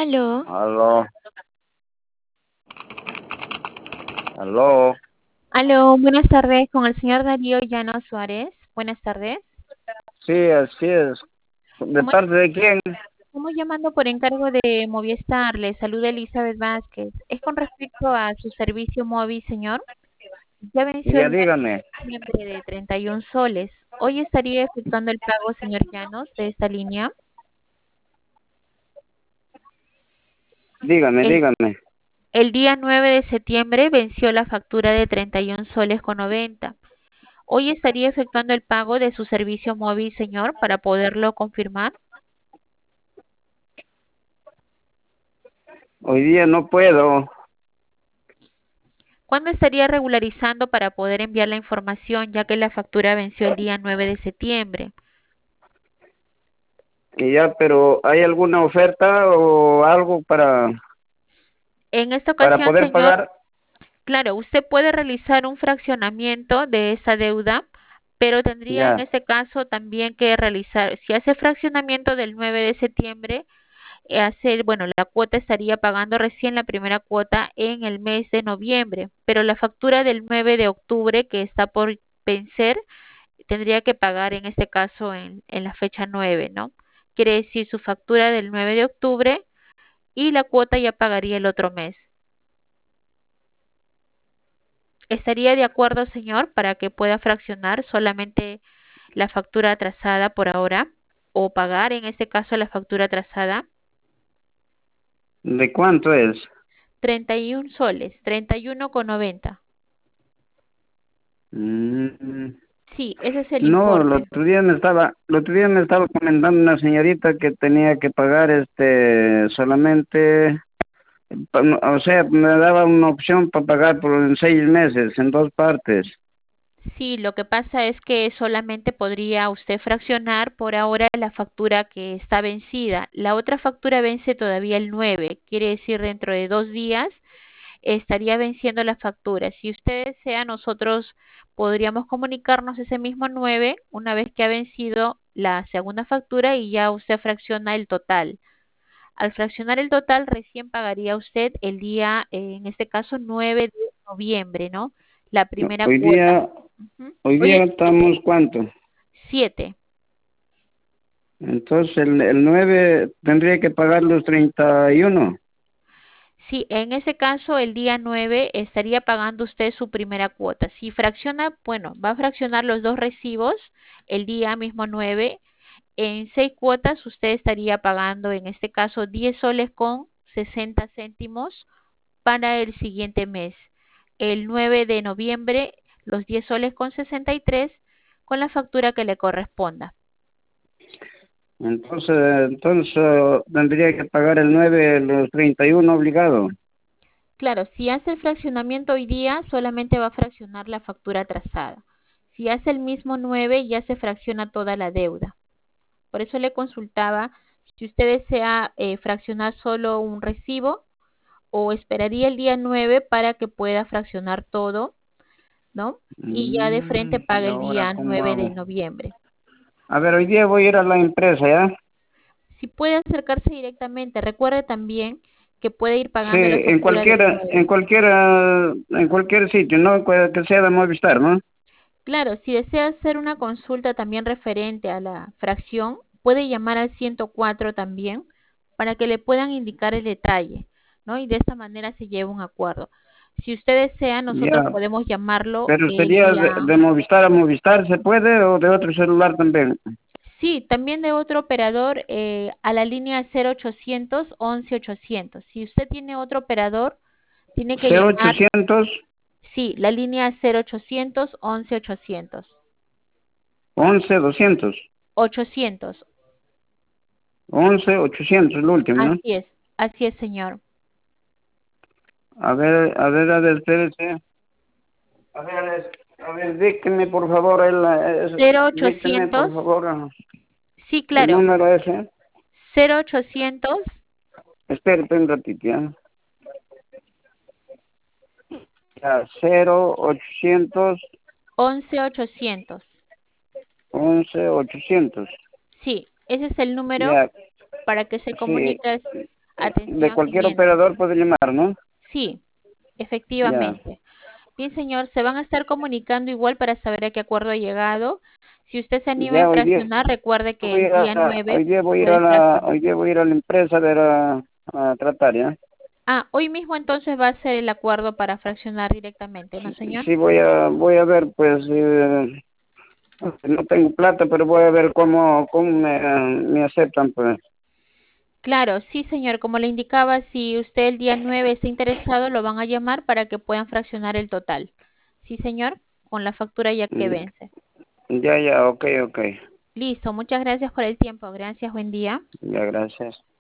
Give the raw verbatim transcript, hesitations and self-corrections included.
Aló, Aló, aló. aló, buenas tardes con el señor Darío Llano Suárez. Buenas tardes. Sí, así es. ¿De Estamos, parte de quién? estamos llamando por encargo de Movistar. Le saluda Elizabeth Vázquez. Es con respecto a su servicio móvil, señor. Ya venció Ya el mes dígame. de diciembre de treinta y uno soles. Hoy estaría efectuando el pago, señor Llanos, de esta línea. Dígame, El, dígame. el día nueve de septiembre venció la factura de treinta y uno soles con noventa. Hoy estaría efectuando el pago de su servicio móvil, señor, para poderlo confirmar. Hoy día no puedo. ¿Cuándo estaría regularizando para poder enviar la información, ya que la factura venció el día nueve de septiembre? Y ya, pero ¿hay alguna oferta o algo para, En esta para ocasión, poder señor, pagar? claro, usted puede realizar un fraccionamiento de esa deuda, pero tendría en Ya. este caso también que realizar, si hace fraccionamiento del nueve de septiembre, eh, hacer, bueno, la cuota estaría pagando recién la primera cuota en el mes de noviembre, pero la factura del nueve de octubre que está por vencer tendría que pagar en este caso en, en la fecha nueve, ¿no? Quiere decir su factura del nueve de octubre y la cuota ya pagaría el otro mes. ¿Estaría de acuerdo, señor, para que pueda fraccionar solamente la factura atrasada por ahora o pagar en este caso la factura atrasada? ¿De cuánto es? treinta y uno soles, treinta y uno con noventa. Mm, Sí, ese es el no, el importe. otro día me estaba, el otro día me estaba comentando una señorita que tenía que pagar este solamente, pa- no, o sea, me daba una opción para pagar por en seis meses, en dos partes. Sí, lo que pasa es que solamente podría usted fraccionar por ahora la factura que está vencida. La otra factura vence todavía el nueve, quiere decir dentro de dos días estaría venciendo la factura. Si usted desea, nosotros podríamos comunicarnos ese mismo nueve una vez que ha vencido la segunda factura y ya usted fracciona el total. Al fraccionar el total, recién pagaría usted el día, eh, en este caso, nueve de noviembre, ¿no? La No, primera hoy cuota. día, Ujú. hoy Hoy día es estamos siete. ¿cuánto? Siete. Entonces el, el nueve tendría que pagar los treinta y uno. Sí, en ese caso, el día nueve estaría pagando usted su primera cuota. Si fracciona, bueno, va a fraccionar los dos recibos el día mismo nueve. En seis cuotas usted estaría pagando, en este caso, diez soles con sesenta céntimos para el siguiente mes. El nueve de noviembre, los diez soles con sesenta y tres con la factura que le corresponda. Entonces, entonces eh, tendría que pagar el nueve los treinta y uno obligado. Claro, si hace el fraccionamiento hoy día, solamente va a fraccionar la factura atrasada. Si hace el mismo nueve, ya se fracciona toda la deuda. Por eso le consultaba si usted desea eh, fraccionar solo un recibo o esperaría el día nueve para que pueda fraccionar todo, ¿no? Y ya de frente Mm, ¿y paga el ahora día cómo nueve de hago? noviembre. A ver, hoy día voy a ir a la empresa, ¿ya? Si puede acercarse directamente, recuerde también que puede ir Sí, pagando la en factura del cualquier, en nueve. cualquier, eh, en cualquier sitio, ¿no? Que que sea de Movistar, ¿no? Claro, si desea hacer una consulta también referente a la fracción, puede llamar al ciento cuatro también para que le puedan indicar el detalle, ¿no? Y de esta manera se lleva un acuerdo. Si usted desea, nosotros Ya, podemos llamarlo pero el sería de, día. de Movistar a Movistar, ¿se puede? ¿O de otro celular también? Sí, también de otro operador eh, a la línea cero ochocientos once ochocientos. Si usted tiene otro operador, tiene que Cero llamar, ochocientos sí, la línea cero ochocientos once ochocientos. once doscientos. ochocientos. once ochocientos, el último, ¿no? Así es, así es, señor. A ver, a ver, a ver, espérese. A ver, es- a ver, dícteme por favor, el, es- cero dícteme por ochocientos, favor sí, el claro, número ese. cero ochocientos Espérate un ratito, ya. Ya, cero ochocientos once ochocientos. once ochocientos. Sí, ese es el número Ya, para que se sí, comunique De Atención, cualquier siguiente. operador puede llamar, ¿no? Sí, Ya. efectivamente. Bien, señor, se van a estar comunicando igual para saber a qué acuerdo ha llegado. Si usted se anima Ya a hoy día fraccionar, recuerde que voy a el ir día a, hoy nueve día voy a ir a puede la, fraccionar. hoy día voy a ir a la empresa a ver a, a tratar, ¿ya? Ah, hoy mismo entonces va a ser el acuerdo para fraccionar directamente, ¿no, Sí, señor? sí voy a, voy a ver, pues, eh, no tengo plata, pero voy a ver cómo, cómo me, me aceptan, pues. Claro, sí, señor. Como le indicaba, si usted el día nueve está interesado, lo van a llamar para que puedan fraccionar el total. Sí, señor, con la factura ya que Mm, vence. Ya, ya, ok, ok. Listo, muchas gracias por el tiempo. Gracias, buen día. Ya, gracias.